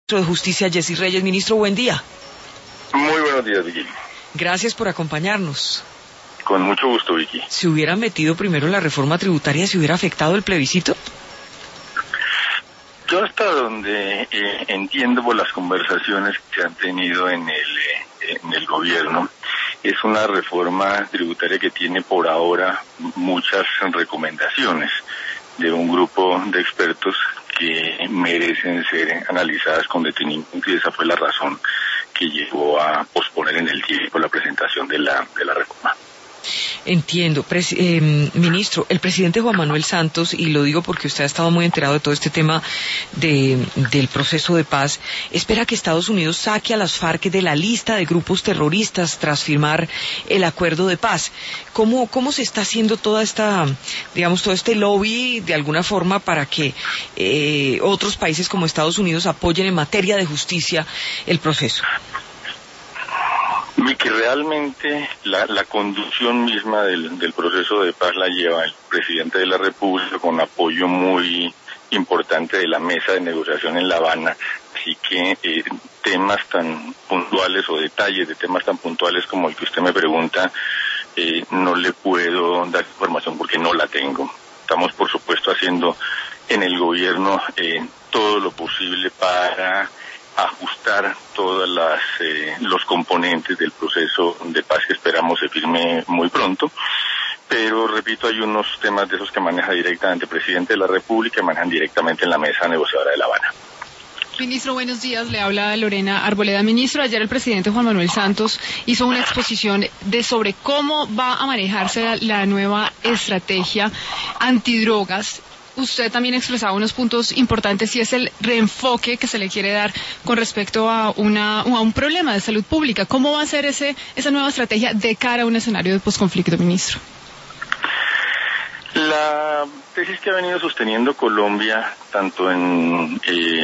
De Justicia, Jessy Reyes. Ministro, buen día. Muy buenos días, Vicky. Gracias por acompañarnos. Con mucho gusto, Vicky. ¿Se hubiera metido primero la reforma tributaria, si hubiera afectado el plebiscito? Yo hasta donde entiendo por las conversaciones que se han tenido en el gobierno, es una reforma tributaria que tiene por ahora muchas recomendaciones de un grupo de expertos que merecen ser analizadas con detenimiento, y esa fue la razón que llevó a posponer en el tiempo la presentación de la reforma. Entiendo. Ministro, el presidente Juan Manuel Santos, y lo digo porque usted ha estado muy enterado de todo este tema del proceso de paz, espera que Estados Unidos saque a las FARC de la lista de grupos terroristas tras firmar el acuerdo de paz. ¿Cómo se está haciendo toda esta, todo este lobby de alguna forma para que otros países como Estados Unidos apoyen en materia de justicia el proceso? Que realmente la conducción misma del proceso de paz la lleva el presidente de la República con apoyo muy importante de la mesa de negociación en La Habana, así que temas tan puntuales o detalles de temas tan puntuales como el que usted me pregunta, no le puedo dar información porque no la tengo. Estamos por supuesto haciendo en el gobierno todo lo posible para ajustar todos los componentes del proceso de paz que esperamos se firme muy pronto, pero repito, hay unos temas de esos que maneja directamente el presidente de la República, que manejan directamente en la mesa negociadora de La Habana. Ministro, buenos días, le habla Lorena Arboleda. Ministro, ayer el presidente Juan Manuel Santos hizo una exposición sobre cómo va a manejarse la nueva estrategia antidrogas. Usted también expresaba unos puntos importantes y es el reenfoque que se le quiere dar con respecto a un problema de salud pública. ¿Cómo va a ser esa nueva estrategia de cara a un escenario de posconflicto, ministro? La tesis que ha venido sosteniendo Colombia, tanto en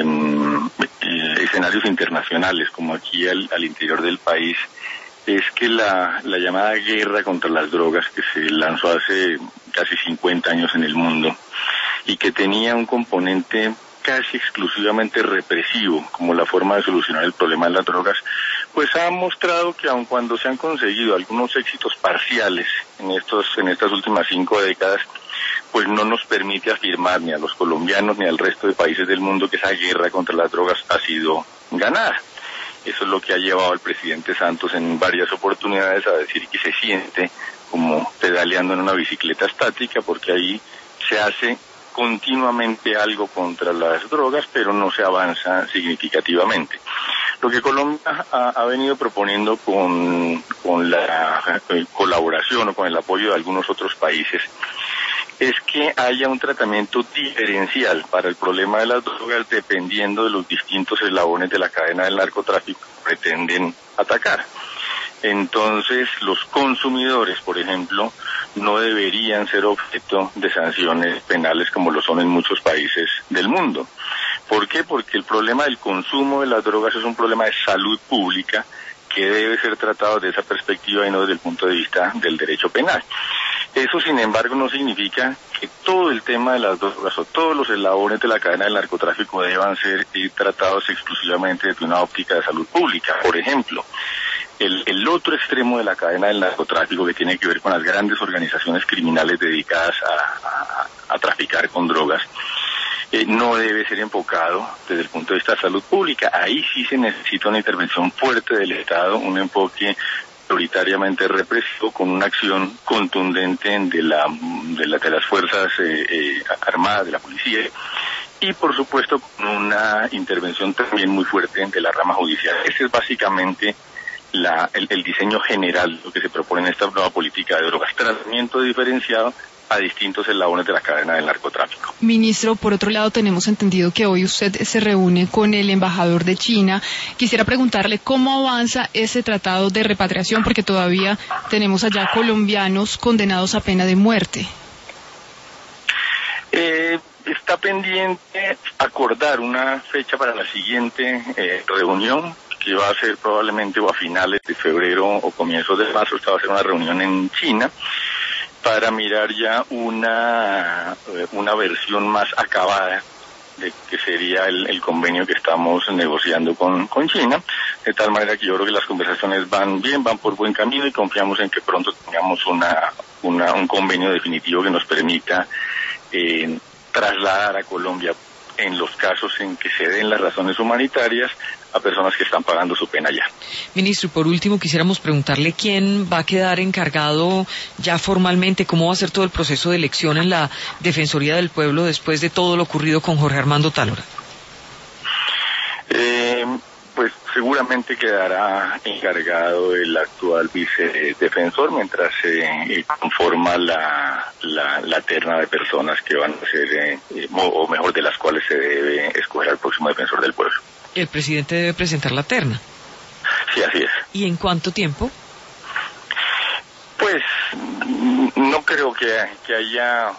escenarios internacionales como aquí al interior del país, es que la llamada guerra contra las drogas que se lanzó hace casi 50 años en el mundo y que tenía un componente casi exclusivamente represivo como la forma de solucionar el problema de las drogas, pues ha mostrado que aun cuando se han conseguido algunos éxitos parciales en estas últimas 5 décadas, pues no nos permite afirmar ni a los colombianos ni al resto de países del mundo que esa guerra contra las drogas ha sido ganada. Eso es lo que ha llevado al presidente Santos en varias oportunidades a decir que se siente como pedaleando en una bicicleta estática, porque ahí se hace continuamente algo contra las drogas, pero no se avanza significativamente. Lo que Colombia ha venido proponiendo con la colaboración o con el apoyo de algunos otros países es que haya un tratamiento diferencial para el problema de las drogas dependiendo de los distintos eslabones de la cadena del narcotráfico que pretenden atacar. Entonces, los consumidores, por ejemplo, no deberían ser objeto de sanciones penales como lo son en muchos países del mundo. ¿Por qué? Porque el problema del consumo de las drogas es un problema de salud pública que debe ser tratado desde esa perspectiva y no desde el punto de vista del derecho penal. Eso, sin embargo, no significa que todo el tema de las drogas o todos los eslabones de la cadena del narcotráfico deban ser tratados exclusivamente desde una óptica de salud pública. Por ejemplo, el otro extremo de la cadena del narcotráfico, que tiene que ver con las grandes organizaciones criminales dedicadas a traficar con drogas, no debe ser enfocado desde el punto de vista de salud pública. Ahí sí se necesita una intervención fuerte del Estado, un enfoque prioritariamente represivo con una acción contundente de las fuerzas armadas, de la policía, y por supuesto con una intervención también muy fuerte de la rama judicial. Ese es básicamente el diseño general, lo que se propone en esta nueva política de drogas: tratamiento diferenciado a distintos eslabones de la cadena del narcotráfico. Ministro, por otro lado, tenemos entendido que hoy usted se reúne con el embajador de China. Quisiera preguntarle cómo avanza ese tratado de repatriación, porque todavía tenemos allá colombianos condenados a pena de muerte. Está pendiente acordar una fecha para la siguiente reunión, que va a ser probablemente o a finales de febrero o comienzos de marzo. Esta va a ser una reunión en China para mirar ya una versión más acabada que sería el convenio que estamos negociando con China, de tal manera que yo creo que las conversaciones van bien, van por buen camino y confiamos en que pronto tengamos un convenio definitivo que nos permita trasladar a Colombia, en los casos en que se den las razones humanitarias, a personas que están pagando su pena ya. Ministro, por último quisiéramos preguntarle quién va a quedar encargado ya formalmente, cómo va a ser todo el proceso de elección en la Defensoría del Pueblo después de todo lo ocurrido con Jorge Armando Tálora. Pues seguramente quedará encargado el actual vicedefensor mientras se conforma la terna de personas que van a ser, o mejor, de las cuales se debe escoger al próximo defensor del pueblo. El presidente debe presentar la terna. Sí, así es. ¿Y en cuánto tiempo? Pues no creo que haya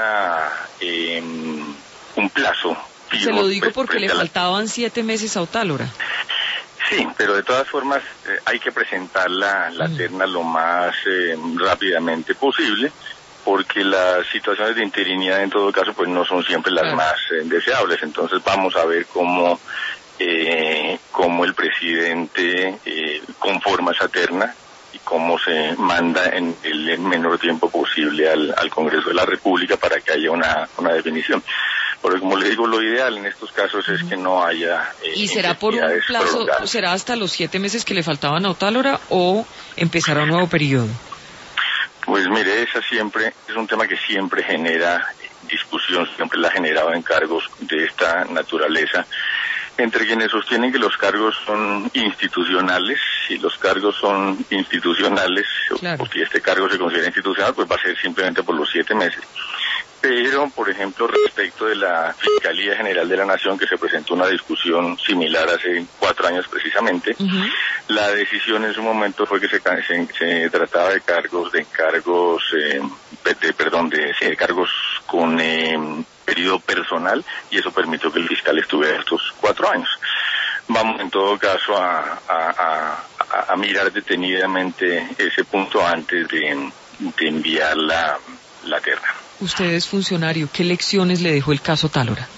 un plazo. Se lo digo porque le faltaban 7 meses a Otálora. Sí, pero de todas formas hay que presentar la terna lo más rápidamente posible, porque las situaciones de interinidad en todo caso pues no son siempre las más deseables. Entonces vamos a ver cómo el presidente conforma esa terna y cómo se manda en el menor tiempo posible al Congreso de la República para que haya una definición. Porque como le digo, lo ideal en estos casos es que no haya ¿Y será por un plazo, prolongadas. ¿Será hasta los 7 meses que le faltaban a Otálora o empezará un nuevo periodo? Pues mire, esa siempre es un tema que siempre genera discusión, siempre la ha generado en cargos de esta naturaleza, entre quienes sostienen que los cargos son institucionales. Si los cargos son institucionales, claro, o si este cargo se considera institucional, pues va a ser simplemente por los 7 meses. Pero, por ejemplo, respecto de la Fiscalía General de la Nación, que se presentó una discusión similar hace 4 años precisamente, la decisión en su momento fue que se trataba de cargos con periodo personal, y eso permitió que el fiscal estuviera estos 4 años. Vamos en todo caso a mirar detenidamente ese punto antes de enviar la terna. Usted es funcionario, ¿qué lecciones le dejó el caso Tálora?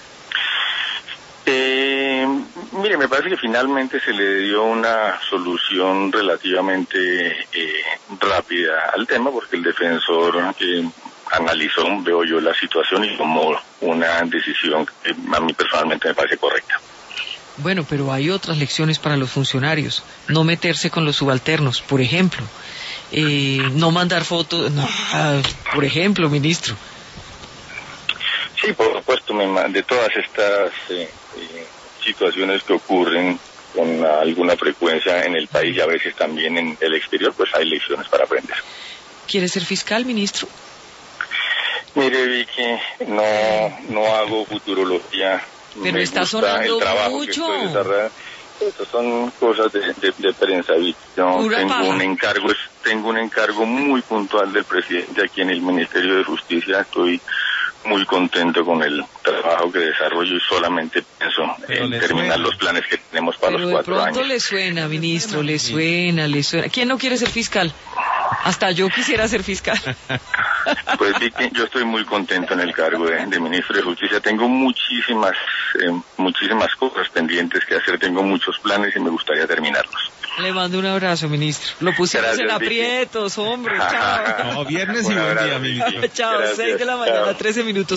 Mire, me parece que finalmente se le dio una solución relativamente rápida al tema, porque el defensor analizó, veo yo, la situación y tomó una decisión que a mí personalmente me parece correcta. Bueno, pero hay otras lecciones para los funcionarios. No meterse con los subalternos, por ejemplo. No mandar fotos, no, por ejemplo, ministro. Sí, por supuesto, de todas estas situaciones que ocurren con alguna frecuencia en el país y a veces también en el exterior, pues hay lecciones para aprender. ¿Quiere ser fiscal, ministro? Mire, Vicky, no hago futurología. Pero está sonando mucho. Estas son cosas de prensa. Yo tengo un encargo muy puntual del presidente aquí en el Ministerio de Justicia. Estoy muy contento con el trabajo que desarrollo y solamente pienso en terminar los planes que tenemos para los 4 años. De pronto le suena, ministro, le suena. ¿Quién no quiere ser fiscal? Hasta yo quisiera ser fiscal. Pues Vicky, yo estoy muy contento en el cargo de ministro de Justicia. Tengo muchísimas cosas pendientes que hacer, tengo muchos planes y me gustaría terminarlos. Le mando un abrazo, ministro. Lo pusimos en aprietos, hombre. Chao. No, viernes y buen día, ministro. Chao, 6 de la mañana, 13 minutos.